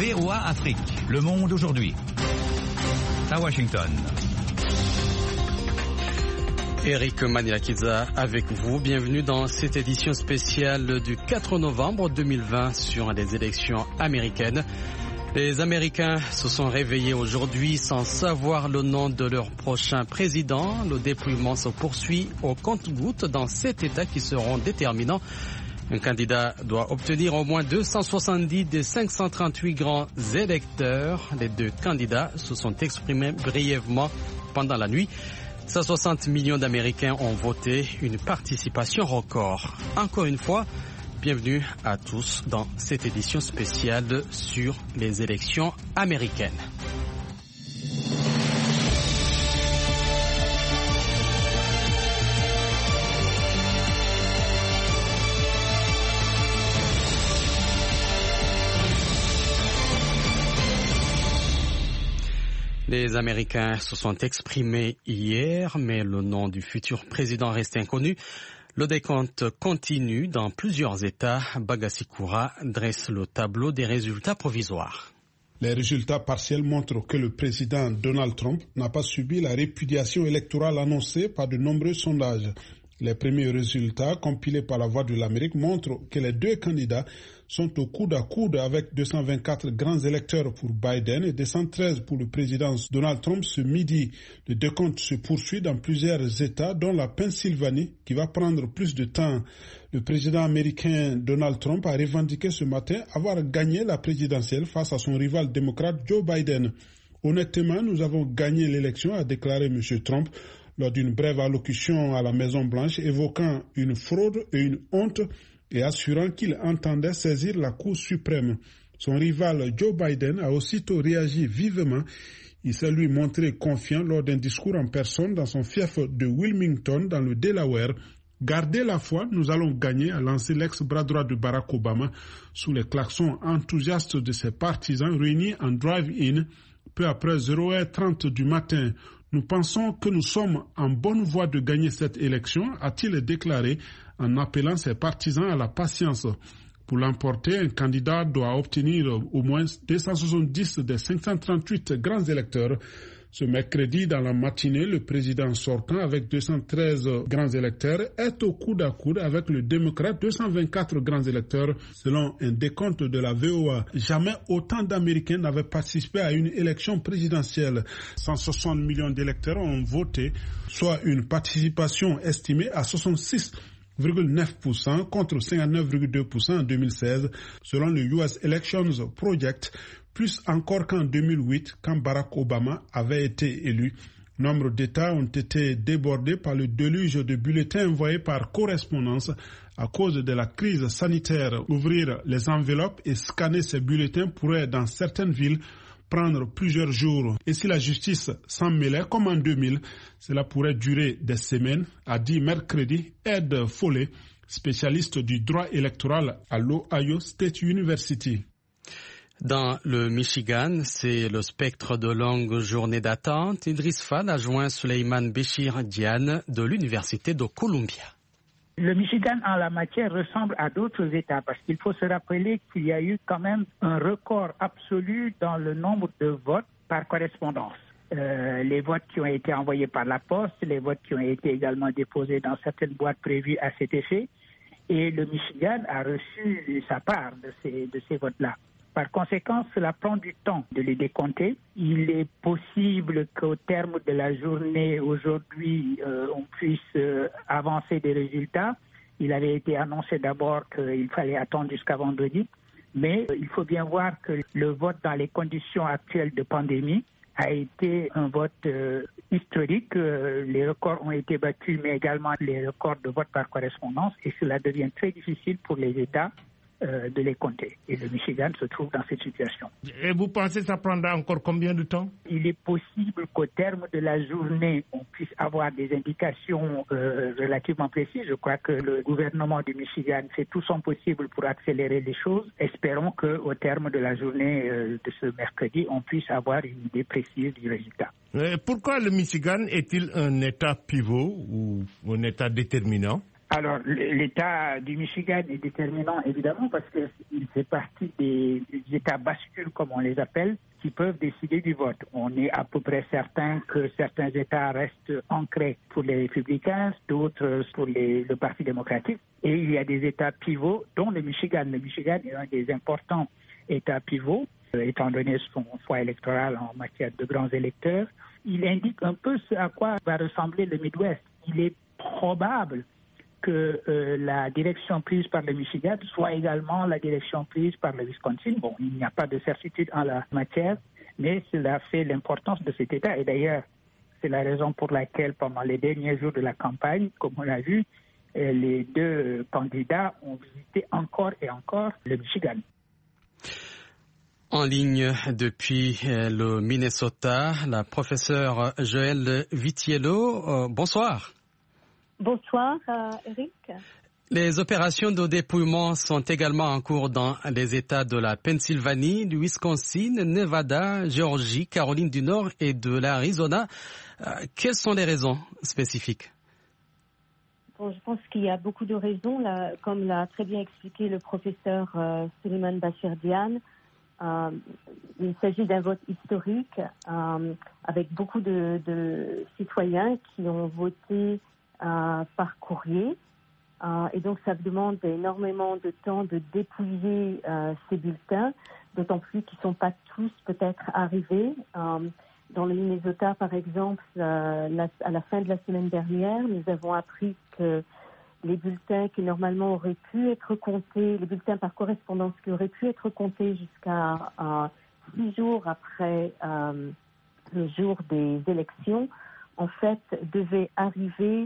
VOA Afrique, le monde aujourd'hui. À Washington. Eric Maniakiza avec vous. Bienvenue dans cette édition spéciale du 4 novembre 2020 sur les élections américaines. Les Américains se sont réveillés aujourd'hui sans savoir le nom de leur prochain président. Le dépouillement se poursuit au compte-gouttes dans 7 États qui seront déterminants. Un candidat doit obtenir au moins 270 des 538 grands électeurs. Les 2 candidats se sont exprimés brièvement pendant la nuit. 160 millions d'Américains ont voté, une participation record. Encore une fois, bienvenue à tous dans cette édition spéciale sur les élections américaines. Les Américains se sont exprimés hier, mais le nom du futur président reste inconnu. Le décompte continue dans plusieurs États. Bagassi Koura dresse le tableau des résultats provisoires. Les résultats partiels montrent que le président Donald Trump n'a pas subi la répudiation électorale annoncée par de nombreux sondages. Les premiers résultats compilés par la Voix de l'Amérique montrent que les 2 candidats sont au coude à coude avec 224 grands électeurs pour Biden et 213 pour le président Donald Trump ce midi. Le décompte se poursuit dans plusieurs États, dont la Pennsylvanie, qui va prendre plus de temps. Le président américain Donald Trump a revendiqué ce matin avoir gagné la présidentielle face à son rival démocrate Joe Biden. Honnêtement, nous avons gagné l'élection, a déclaré M. Trump lors d'une brève allocution à la Maison-Blanche, évoquant une fraude et une honte et assurant qu'il entendait saisir la Cour suprême. Son rival Joe Biden a aussitôt réagi vivement. Il s'est lui montré confiant lors d'un discours en personne dans son fief de Wilmington, dans le Delaware. « Gardez la foi, nous allons gagner », a lancé l'ex-bras droit de Barack Obama sous les klaxons enthousiastes de ses partisans réunis en drive-in peu après 0h30 du matin. « Nous pensons que nous sommes en bonne voie de gagner cette élection », a-t-il déclaré en appelant ses partisans à la patience. Pour l'emporter, un candidat doit obtenir au moins 270 des 538 grands électeurs. Ce mercredi, dans la matinée, le président sortant, avec 213 grands électeurs, est au coude à coude avec le démocrate, 224 grands électeurs, selon un décompte de la VOA. Jamais autant d'Américains n'avaient participé à une élection présidentielle. 160 millions d'électeurs ont voté, soit une participation estimée à 66,9% contre 59,2% en 2016, selon le US Elections Project, plus encore qu'en 2008, quand Barack Obama avait été élu. Nombre d'États ont été débordés par le déluge de bulletins envoyés par correspondance à cause de la crise sanitaire. Ouvrir les enveloppes et scanner ces bulletins pourrait, dans certaines villes, prendre plusieurs jours. Et si la justice s'en mêlait, comme en 2000, cela pourrait durer des semaines, a dit mercredi Ed Foley, spécialiste du droit électoral à l'Ohio State University. Dans le Michigan, c'est le spectre de longues journées d'attente. Idriss Fad a joint Suleiman Béchir Diane de l'Université de Columbia. Le Michigan, en la matière, ressemble à d'autres États parce qu'il faut se rappeler qu'il y a eu quand même un record absolu dans le nombre de votes par correspondance. Les votes qui ont été envoyés par la poste, les votes qui ont été également déposés dans certaines boîtes prévues à cet effet. Et le Michigan a reçu sa part de ces votes-là. Par conséquent, cela prend du temps de les décompter. Il est possible qu'au terme de la journée aujourd'hui, on puisse avancer des résultats. Il avait été annoncé d'abord qu'il fallait attendre jusqu'à vendredi. Mais il faut bien voir que le vote dans les conditions actuelles de pandémie a été un vote historique. Les records ont été battus, mais également les records de vote par correspondance. Et cela devient très difficile pour les États de les compter. Et le Michigan se trouve dans cette situation. Et vous pensez que ça prendra encore combien de temps? Il est possible qu'au terme de la journée, on puisse avoir des indications relativement précises. Je crois que le gouvernement du Michigan fait tout son possible pour accélérer les choses. Espérons qu'au terme de la journée de ce mercredi, on puisse avoir une idée précise du résultat. Pourquoi le Michigan est-il un État pivot ou un État déterminant? Alors, l'État du Michigan est déterminant, évidemment, parce qu'il fait partie des États bascules, comme on les appelle, qui peuvent décider du vote. On est à peu près certain que certains États restent ancrés pour les républicains, d'autres pour le Parti démocratique. Et il y a des États pivots, dont le Michigan. Le Michigan est un des importants États pivots, étant donné son poids électoral en matière de grands électeurs. Il indique un peu ce à quoi va ressembler le Midwest. Il est probable que la direction prise par le Michigan soit également la direction prise par le Wisconsin. Bon, il n'y a pas de certitude en la matière, mais cela fait l'importance de cet État. Et d'ailleurs, c'est la raison pour laquelle, pendant les derniers jours de la campagne, comme on l'a vu, les deux candidats ont visité encore et encore le Michigan. En ligne depuis le Minnesota, la professeure Joëlle Vitiello. Bonsoir. Bonsoir, Eric. Les opérations de dépouillement sont également en cours dans les États de la Pennsylvanie, du Wisconsin, Nevada, Géorgie, Caroline du Nord et de l'Arizona. Quelles sont les raisons spécifiques? Bon, je pense qu'il y a beaucoup de raisons, là, comme l'a très bien expliqué le professeur Suleiman Bachir-Diane. Il s'agit d'un vote historique avec beaucoup de citoyens qui ont voté par courrier. Et donc, ça demande énormément de temps de dépouiller ces bulletins, d'autant plus qu'ils ne sont pas tous peut-être arrivés. Dans le Minnesota, par exemple, à la fin de la semaine dernière, nous avons appris que les bulletins qui normalement auraient pu être comptés, les bulletins par correspondance qui auraient pu être comptés jusqu'à 6 jours après le jour des élections, en fait, devaient arriver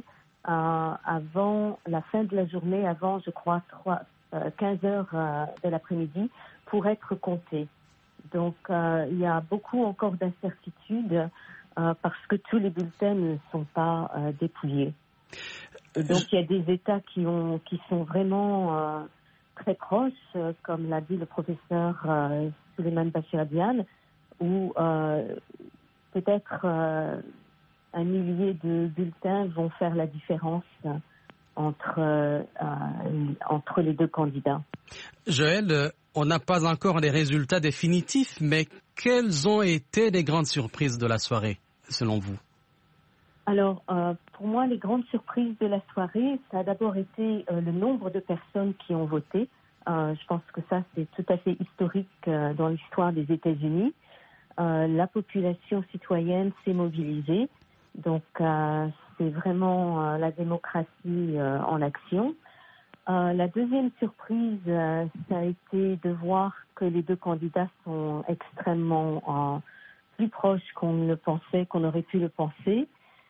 avant la fin de la journée, avant, je crois, 15 heures de l'après-midi, pour être comptés. Donc, il y a beaucoup encore d'incertitudes parce que tous les bulletins ne sont pas dépouillés. Et donc, il y a des États qui sont vraiment très proches, comme l'a dit le professeur Suleiman Bachir-Diane, où peut-être un millier de bulletins vont faire la différence entre les deux candidats. Joëlle, on n'a pas encore les résultats définitifs, mais quelles ont été les grandes surprises de la soirée, selon vous? Alors, pour moi, les grandes surprises de la soirée, ça a d'abord été le nombre de personnes qui ont voté. Je pense que ça, c'est tout à fait historique dans l'histoire des États-Unis. La population citoyenne s'est mobilisée. Donc, c'est vraiment la démocratie en action. La deuxième surprise, ça a été de voir que les deux candidats sont extrêmement plus proches qu'on ne le pensait, qu'on aurait pu le penser.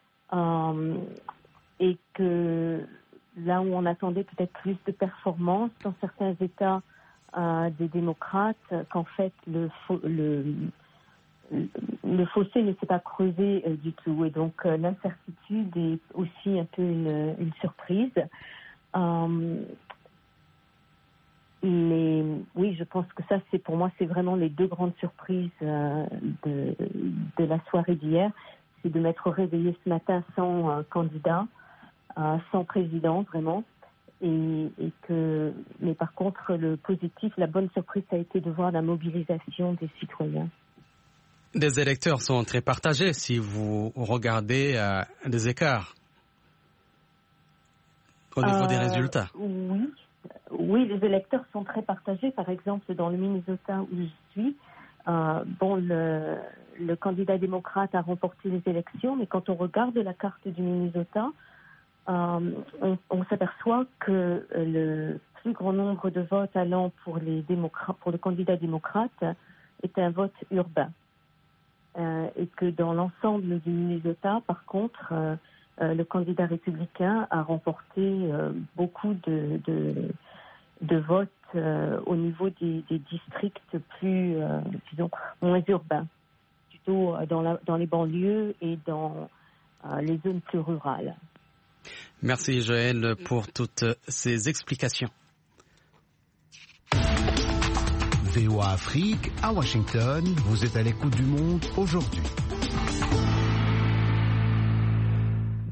Et que là où on attendait peut-être plus de performance dans certains États des démocrates, qu'en fait le fossé ne s'est pas creusé du tout. Et donc l'incertitude est aussi un peu une surprise. Oui, je pense que ça, pour moi, c'est vraiment les deux grandes surprises de la soirée d'hier. C'est de m'être réveillée ce matin sans candidat, sans président, vraiment. Mais par contre, le positif, la bonne surprise, ça a été de voir la mobilisation des citoyens. Les électeurs sont très partagés si vous regardez les écarts au niveau des résultats. Oui, les électeurs sont très partagés. Par exemple, dans le Minnesota où je suis, le candidat démocrate a remporté les élections, mais quand on regarde la carte du Minnesota, on s'aperçoit que le plus grand nombre de votes allant pour le candidat démocrate est un vote urbain. Et que dans l'ensemble du Minnesota, par contre, le candidat républicain a remporté beaucoup de votes au niveau des districts plus, disons, moins urbains, plutôt dans les banlieues et dans les zones plus rurales. Merci Joëlle pour toutes ces explications. VOA Afrique, à Washington, vous êtes à l'écoute du monde aujourd'hui.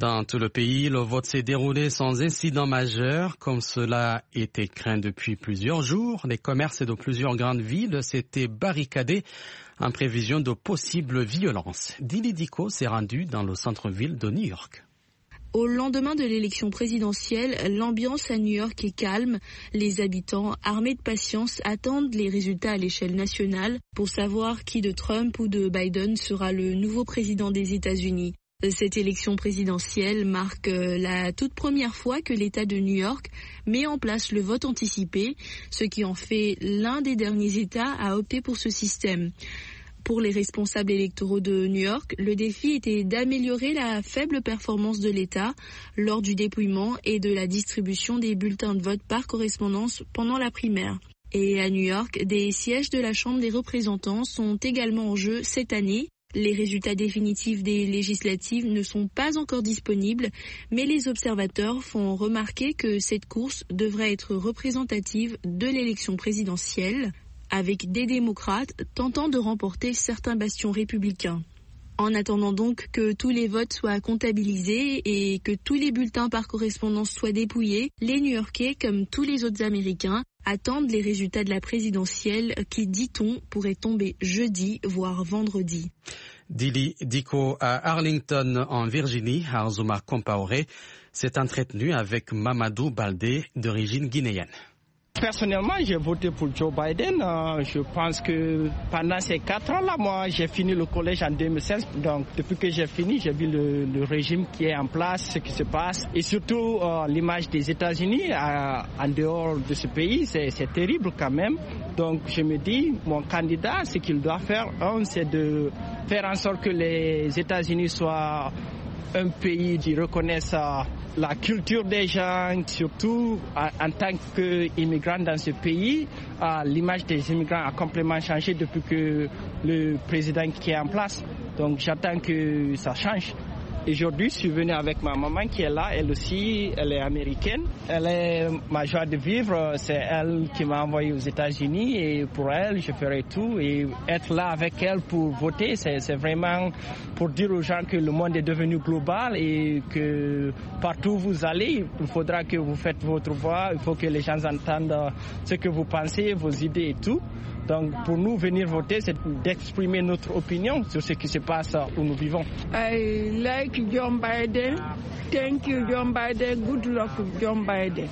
Dans tout le pays, le vote s'est déroulé sans incident majeur, comme cela était craint depuis plusieurs jours. Les commerces de plusieurs grandes villes s'étaient barricadés en prévision de possibles violences. Dili Diko s'est rendu dans le centre-ville de New York. Au lendemain de l'élection présidentielle, l'ambiance à New York est calme. Les habitants, armés de patience, attendent les résultats à l'échelle nationale pour savoir qui de Trump ou de Biden sera le nouveau président des États-Unis. Cette élection présidentielle marque la toute première fois que l'État de New York met en place le vote anticipé, ce qui en fait l'un des derniers États à opter pour ce système. Pour les responsables électoraux de New York, le défi était d'améliorer la faible performance de l'État lors du dépouillement et de la distribution des bulletins de vote par correspondance pendant la primaire. Et à New York, des sièges de la Chambre des représentants sont également en jeu cette année. Les résultats définitifs des législatives ne sont pas encore disponibles, mais les observateurs font remarquer que cette course devrait être représentative de l'élection présidentielle, avec des démocrates tentant de remporter certains bastions républicains. En attendant donc que tous les votes soient comptabilisés et que tous les bulletins par correspondance soient dépouillés, les New-Yorkais, comme tous les autres Américains, attendent les résultats de la présidentielle qui, dit-on, pourraient tomber jeudi, voire vendredi. Dili Diko à Arlington, en Virginie, Arzuma Compaoré, s'est entretenu avec Mamadou Baldé, d'origine guinéenne. Personnellement, j'ai voté pour Joe Biden. Je pense que pendant ces 4 ans-là, moi, j'ai fini le collège en 2016. Donc, depuis que j'ai fini, j'ai vu le régime qui est en place, ce qui se passe. Et surtout, l'image des États-Unis en dehors de ce pays, c'est terrible quand même. Donc, je me dis, mon candidat, ce qu'il doit faire, c'est de faire en sorte que les États-Unis soient un pays qui reconnaisse la culture des gens, surtout en tant qu'immigrants dans ce pays. L'image des immigrants a complètement changé depuis que le président qui est en place. Donc j'attends que ça change. Aujourd'hui, je suis venu avec ma maman qui est là, elle aussi, elle est américaine. Elle est ma joie de vivre, c'est elle qui m'a envoyé aux États-Unis et pour elle, je ferai tout. Et être là avec elle pour voter, c'est vraiment pour dire aux gens que le monde est devenu global et que partout où vous allez, il faudra que vous faites votre voix, il faut que les gens entendent ce que vous pensez, vos idées et tout. Donc pour nous, venir voter, c'est d'exprimer notre opinion sur ce qui se passe où nous vivons. I like John Biden. Thank you, John Biden. Good luck, John Biden.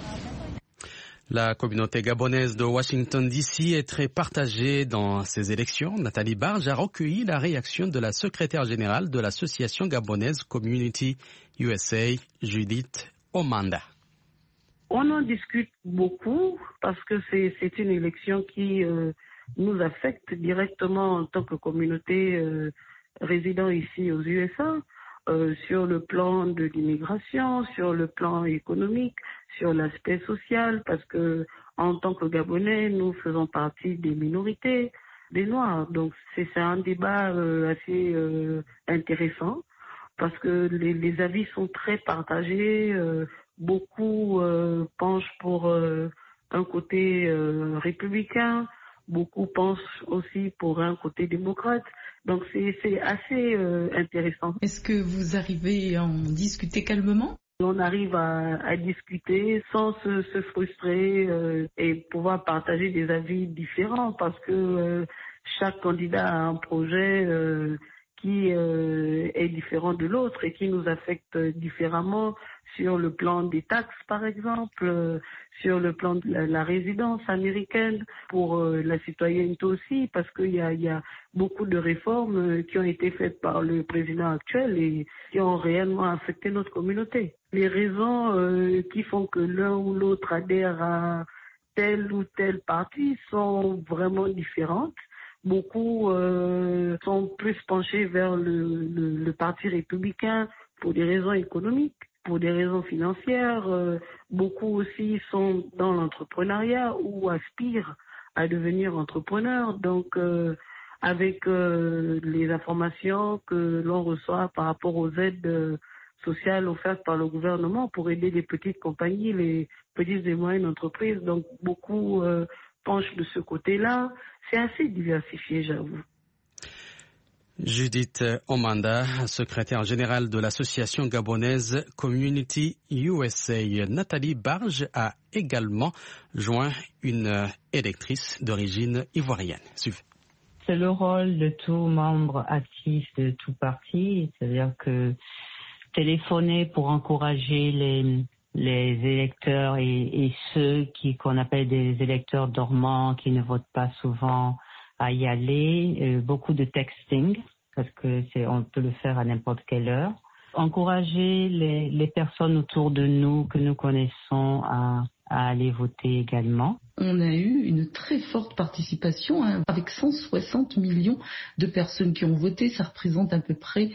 La communauté gabonaise de Washington DC est très partagée dans ces élections. Nathalie Barge a recueilli la réaction de la secrétaire générale de l'association gabonaise Community USA, Judith Omanda. On en discute beaucoup parce que c'est une élection qui nous affecte directement en tant que communauté résidant ici aux USA, sur le plan de l'immigration, sur le plan économique, sur l'aspect social, parce que en tant que Gabonais, nous faisons partie des minorités, des Noirs. Donc c'est un débat assez intéressant parce que les avis sont très partagés. Beaucoup penchent pour un côté républicain, beaucoup penchent aussi pour un côté démocrate. Donc c'est assez intéressant. Est-ce que vous arrivez à en discuter calmement ? On arrive à discuter sans se frustrer et pouvoir partager des avis différents parce que chaque candidat a un projet qui est différent de l'autre et qui nous affecte différemment sur le plan des taxes, par exemple, sur le plan de la résidence américaine, pour la citoyenneté aussi, parce qu'il y a beaucoup de réformes qui ont été faites par le président actuel et qui ont réellement affecté notre communauté. Les raisons qui font que l'un ou l'autre adhère à tel ou tel parti sont vraiment différentes. Beaucoup sont plus penchés vers le parti républicain pour des raisons économiques, pour des raisons financières. Beaucoup aussi sont dans l'entrepreneuriat ou aspirent à devenir entrepreneurs. Donc, avec les informations que l'on reçoit par rapport aux aides sociales offertes par le gouvernement pour aider les petites compagnies, les petites et moyennes entreprises, donc beaucoup penchent de ce côté-là. C'est assez diversifié, j'avoue. Judith Omanda, secrétaire générale de l'association gabonaise Community USA. Nathalie Barge a également joint une électrice d'origine ivoirienne. Suivez. C'est le rôle de tout membre actif de tout parti, c'est-à-dire que téléphoner pour encourager les électeurs et ceux qu'on appelle des électeurs dormants qui ne votent pas souvent à y aller, beaucoup de texting parce que on peut le faire à n'importe quelle heure. Encourager les personnes autour de nous que nous connaissons à aller voter également. On a eu une très forte participation avec 160 millions de personnes qui ont voté, ça représente à peu près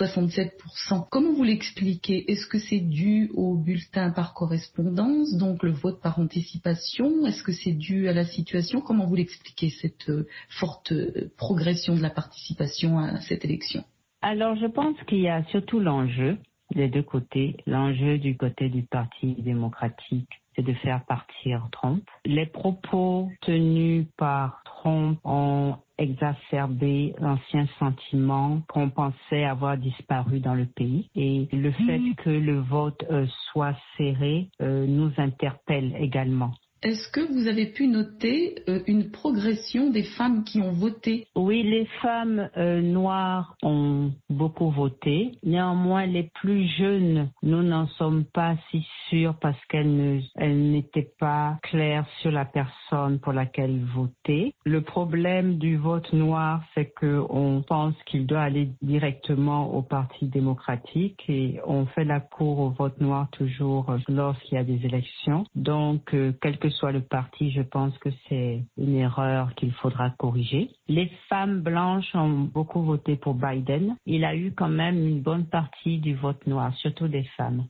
67%. Comment vous l'expliquez? Est-ce que c'est dû au bulletin par correspondance, donc le vote par anticipation? Est-ce que c'est dû à la situation? Comment vous l'expliquez, cette forte progression de la participation à cette élection? Alors je pense qu'il y a surtout l'enjeu des deux côtés. L'enjeu du côté du Parti démocratique, c'est de faire partir Trump. Les propos tenus par Trump ont exacerbé l'ancien sentiment qu'on pensait avoir disparu dans le pays. Et le fait que le vote soit serré nous interpelle également. Est-ce que vous avez pu noter une progression des femmes qui ont voté? Oui, les femmes noires ont beaucoup voté. Néanmoins, les plus jeunes, nous n'en sommes pas si sûrs parce qu'elles n'étaient pas claires sur la personne pour laquelle voter. Le problème du vote noir, c'est qu'on pense qu'il doit aller directement au Parti démocratique et on fait la cour au vote noir toujours lorsqu'il y a des élections. Donc, quel que soit le parti, je pense que c'est une erreur qu'il faudra corriger. Les femmes blanches ont beaucoup voté pour Biden. Il a eu quand même une bonne partie du vote noir, surtout des femmes.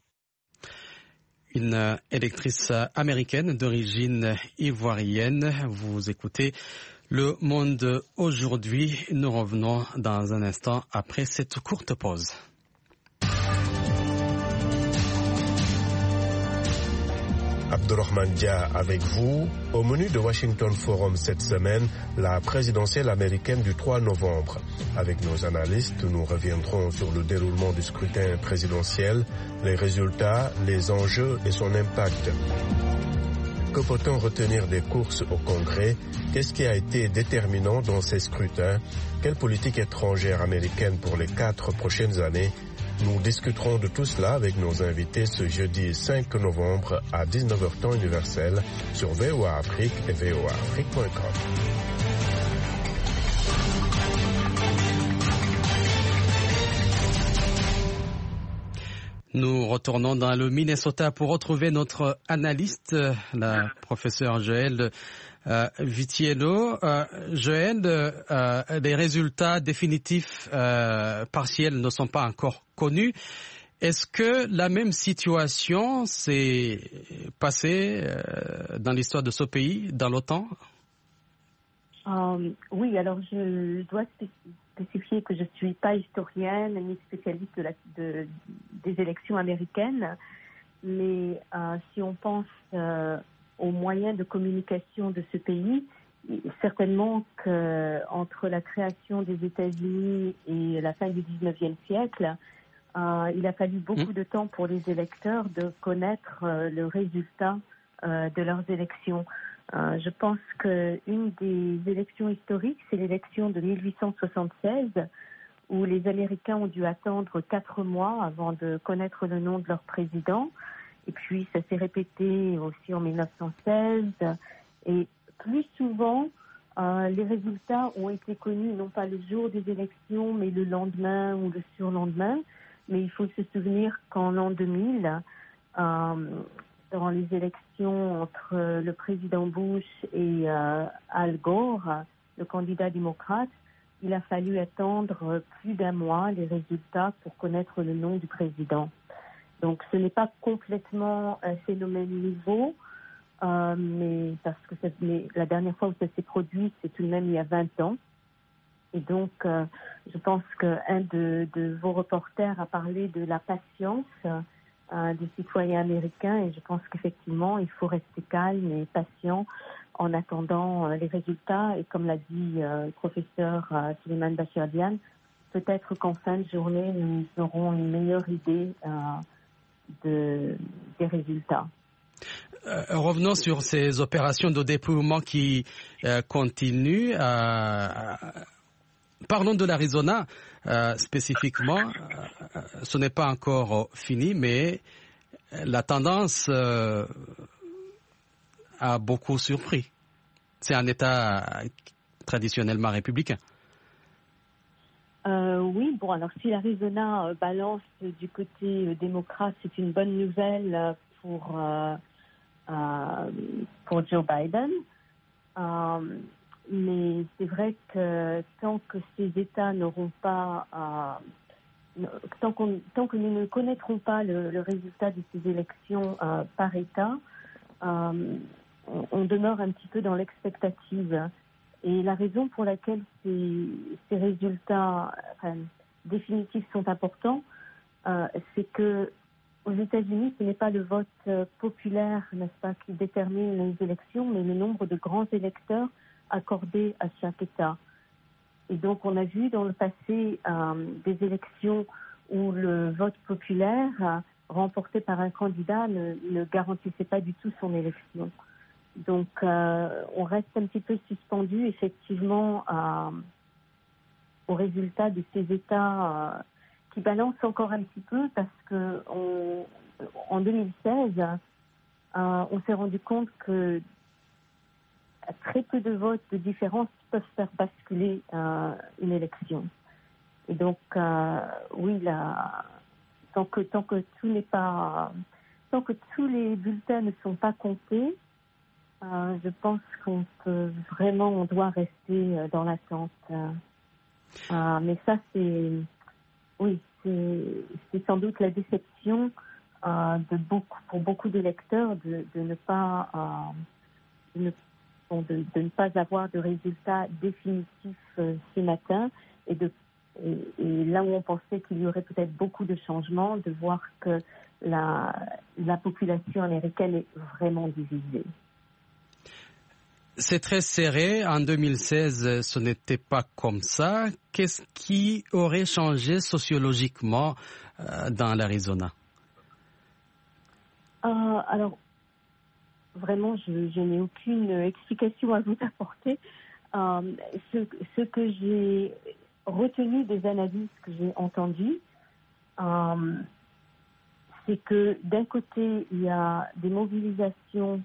Une électrice américaine d'origine ivoirienne. Vous écoutez Le Monde aujourd'hui. Nous revenons dans un instant après cette courte pause. Abdurrahman Dia avec vous. Au menu de Washington Forum cette semaine, la présidentielle américaine du 3 novembre. Avec nos analystes, nous reviendrons sur le déroulement du scrutin présidentiel, les résultats, les enjeux et son impact. Que peut-on retenir des courses au Congrès? Qu'est-ce qui a été déterminant dans ces scrutins? Quelle politique étrangère américaine pour les 4 prochaines années? Nous discuterons de tout cela avec nos invités ce jeudi 5 novembre à 19h temps universel sur VOA Afrique et voaafrique.com. Nous retournons dans le Minnesota pour retrouver notre analyste, la professeure Joëlle Vitiello. Joëlle, les résultats définitifs partiels ne sont pas encore connus. Est-ce que la même situation s'est passée dans l'histoire de ce pays, dans l'OTAN? Oui, alors je dois spécifier que je ne suis pas historienne ni spécialiste des élections américaines, mais si on pense aux moyens de communication de ce pays, certainement qu'entre la création des États-Unis et la fin du 19e siècle, il a fallu beaucoup de temps pour les électeurs de connaître le résultat de leurs élections. Je pense qu'une des élections historiques, c'est l'élection de 1876, où les Américains ont dû attendre 4 mois avant de connaître le nom de leur président. Et puis, ça s'est répété aussi en 1916. Et plus souvent, les résultats ont été connus non pas le jour des élections, mais le lendemain ou le surlendemain. Mais il faut se souvenir qu'en l'an 2000, dans les élections entre le président Bush et Al Gore, le candidat démocrate, il a fallu attendre plus d'1 mois les résultats pour connaître le nom du président. Donc ce n'est pas complètement un phénomène nouveau, mais parce que la dernière fois où ça s'est produit, c'est tout de même il y a 20 ans. Et donc je pense qu'un de vos reporters a parlé de la patience des citoyens américains, et je pense qu'effectivement il faut rester calme et patient en attendant les résultats. Et comme l'a dit le professeur Souleymane Bachir Diane, peut-être qu'en fin de journée, nous aurons une meilleure idée des résultats. Revenons sur ces opérations de dépouillement qui continuent. Parlons de l'Arizona spécifiquement. Ce n'est pas encore fini, mais la tendance a beaucoup surpris. C'est un État traditionnellement républicain. Oui, bon, alors si l'Arizona balance du côté démocrate, c'est une bonne nouvelle pour Joe Biden. Mais c'est vrai que tant que ces États n'auront pas, tant que nous ne connaîtrons pas le résultat de ces élections par État, on demeure un petit peu dans l'expectative. Et la raison pour laquelle ces résultats définitifs sont importants, c'est que aux États-Unis, ce n'est pas le vote populaire, n'est-ce pas, qui détermine les élections, mais le nombre de grands électeurs accordés à chaque État. Et donc, on a vu dans le passé des élections où le vote populaire remporté par un candidat ne garantissait pas du tout son élection. Donc, on reste un petit peu suspendu, effectivement, aux résultats de ces États qui balancent encore un petit peu parce que en 2016, on s'est rendu compte que très peu de votes de différence peuvent faire basculer une élection. Et donc, oui, tant que tout n'est pas, tant que tous les bulletins ne sont pas comptés, je pense qu'on doit rester dans l'attente. Mais ça, c'est sans doute la déception pour beaucoup d'électeurs de ne pas avoir de résultats définitifs ce matin et là où on pensait qu'il y aurait peut-être beaucoup de changements, de voir que la population américaine est vraiment divisée. C'est très serré. En 2016, ce n'était pas comme ça. Qu'est-ce qui aurait changé sociologiquement dans l'Arizona? Alors, vraiment, je n'ai aucune explication à vous apporter. Ce que j'ai retenu des analyses que j'ai entendues, c'est que d'un côté, il y a des mobilisations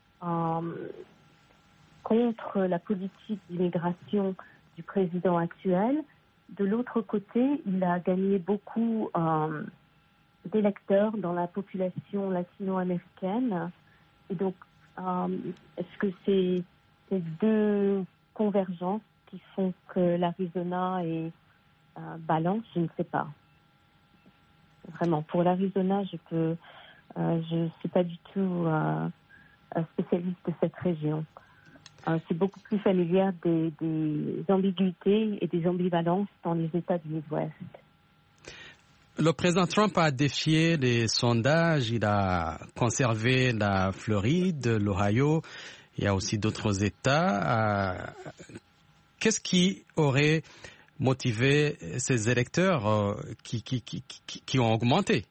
contre la politique d'immigration du président actuel. De l'autre côté, il a gagné beaucoup d'électeurs dans la population latino-américaine. Et donc, est-ce que c'est ces deux convergences qui font que l'Arizona est balance? Je ne sais pas. Vraiment, pour l'Arizona, je suis pas du tout spécialiste de cette région. C'est beaucoup plus familière des ambiguïtés et des ambivalences dans les États du Midwest. Le président Trump a défié les sondages. Il a conservé la Floride, l'Ohio. Il y a aussi d'autres États. Qu'est-ce qui aurait motivé ces électeurs qui ont augmenté?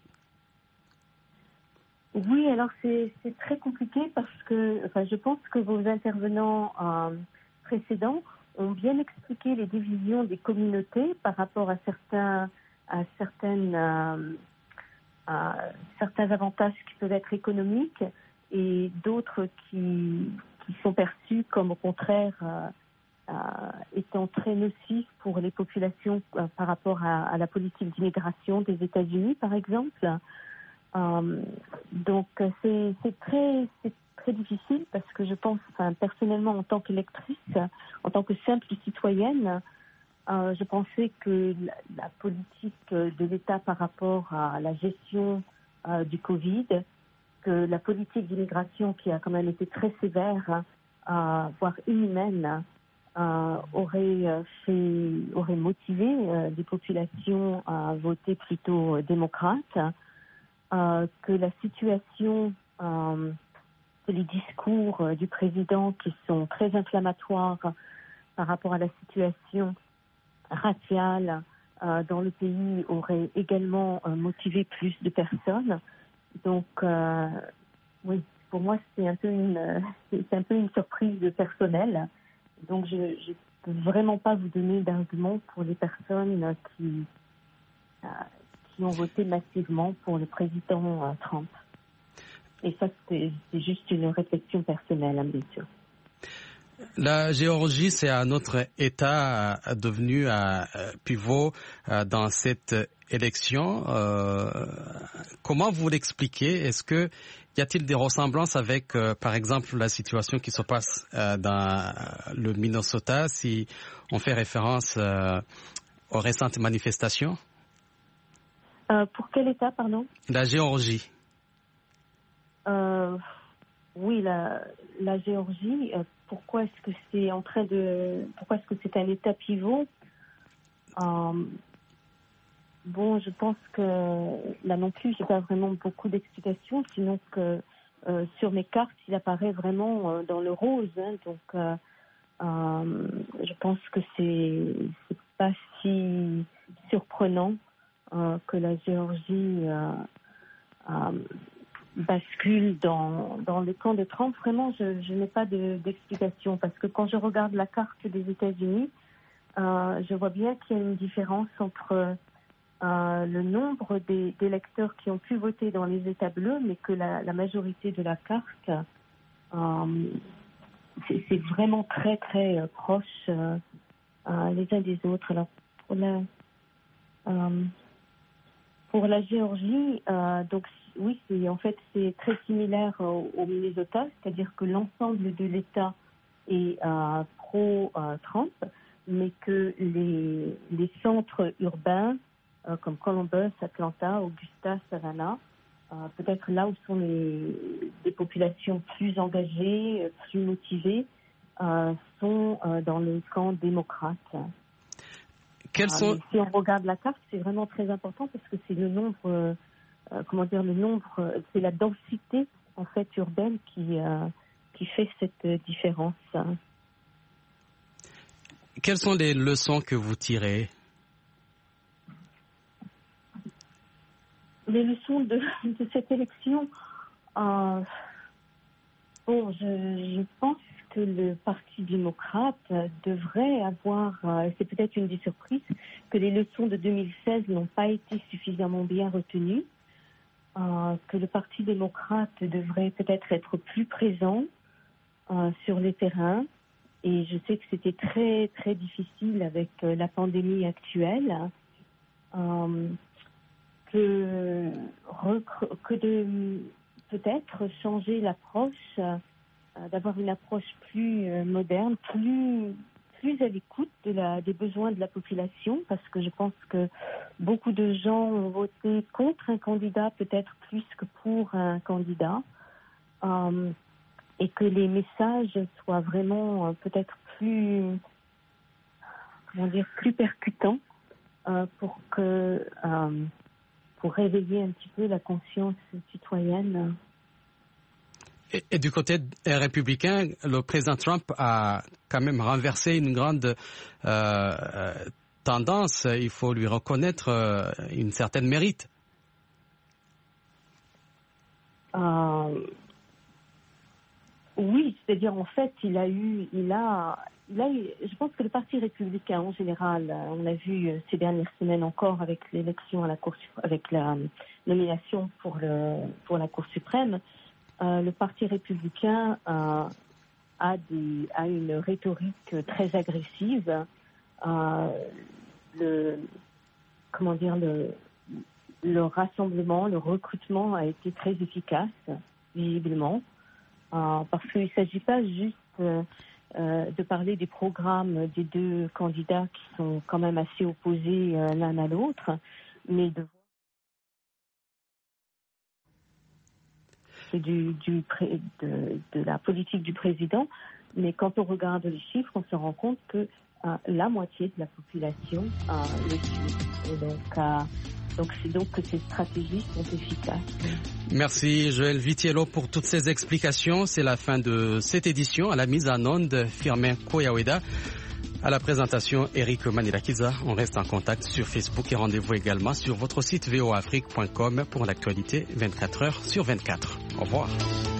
Oui, alors c'est très compliqué parce que je pense que vos intervenants précédents ont bien expliqué les divisions des communautés par rapport à certains avantages qui peuvent être économiques et d'autres qui sont perçus comme au contraire étant très nocifs pour les populations par rapport à la politique d'immigration des États-Unis, par exemple. Donc c'est très difficile parce que je pense, personnellement, en tant qu'électrice, en tant que simple citoyenne, je pensais que la politique de l'État par rapport à la gestion du Covid, que la politique d'immigration qui a quand même été très sévère, voire inhumaine, aurait motivé des populations à voter plutôt démocrate. Que la situation, que les discours du président qui sont très inflammatoires par rapport à la situation raciale dans le pays aurait également motivé plus de personnes. Donc, oui, pour moi, c'est un peu une surprise personnelle. Donc, je ne peux vraiment pas vous donner d'arguments pour les personnes qui ont voté massivement pour le président Trump. Et ça, c'est juste une réflexion personnelle, bien sûr. La Géorgie, c'est un autre État devenu pivot dans cette élection. Comment vous l'expliquez? Y a-t-il des ressemblances avec, par exemple, la situation qui se passe dans le Minnesota, si on fait référence aux récentes manifestations? Pour quel État, pardon? La Géorgie. Oui, la Géorgie. Pourquoi est-ce que c'est un État pivot? Bon, je pense que là non plus, j'ai pas vraiment beaucoup d'explications, sinon que sur mes cartes, il apparaît vraiment dans le rose. Hein, donc, je pense que c'est pas si surprenant que la Géorgie bascule dans le camp de Trump. Vraiment, je n'ai pas d'explication parce que quand je regarde la carte des États-Unis, je vois bien qu'il y a une différence entre le nombre d'électeurs qui ont pu voter dans les États bleus, mais que la majorité de la carte, c'est vraiment très très proche les uns des autres. Alors pour la Géorgie, donc oui, c'est très similaire au Minnesota, c'est-à-dire que l'ensemble de l'État est pro-Trump, mais que les centres urbains comme Columbus, Atlanta, Augusta, Savannah, peut-être là où sont des populations plus engagées, plus motivées, sont dans le camp démocrate. Si on regarde la carte, c'est vraiment très important parce que c'est le nombre, c'est la densité en fait urbaine qui fait cette différence. Quelles sont les leçons que vous tirez? Les leçons de cette élection, je pense que le Parti démocrate devrait avoir, c'est peut-être une des surprises, que les leçons de 2016 n'ont pas été suffisamment bien retenues, que le Parti démocrate devrait peut-être être plus présent sur les terrains. Et je sais que c'était très, très difficile avec la pandémie actuelle. Que de peut-être changer l'approche, d'avoir une approche plus moderne, plus à l'écoute des besoins de la population, parce que je pense que beaucoup de gens ont voté contre un candidat peut-être plus que pour un candidat, et que les messages soient vraiment peut-être plus percutants pour réveiller un petit peu la conscience citoyenne. Et du côté républicain, le président Trump a quand même renversé une grande tendance. Il faut lui reconnaître une certaine mérite. Oui, c'est-à-dire en fait, je pense que le Parti républicain en général, on l'a vu ces dernières semaines encore avec l'élection avec la nomination pour la Cour suprême, le Parti républicain a une rhétorique très agressive. Le rassemblement, le recrutement a été très efficace, visiblement, parce qu'il ne s'agit pas juste de parler des programmes des deux candidats qui sont quand même assez opposés l'un à l'autre, mais de la politique du président. Mais quand on regarde les chiffres, on se rend compte que la moitié de la population le suit. Et donc que ces stratégies sont efficaces. Merci Joël Vitiello pour toutes ces explications. C'est la fin de cette édition. À la mise en onde, Firmin Koyaweda. À la présentation, Eric Manilakiza. On reste en contact sur Facebook et rendez-vous également sur votre site voafrique.com pour l'actualité 24 heures sur 24. Au revoir.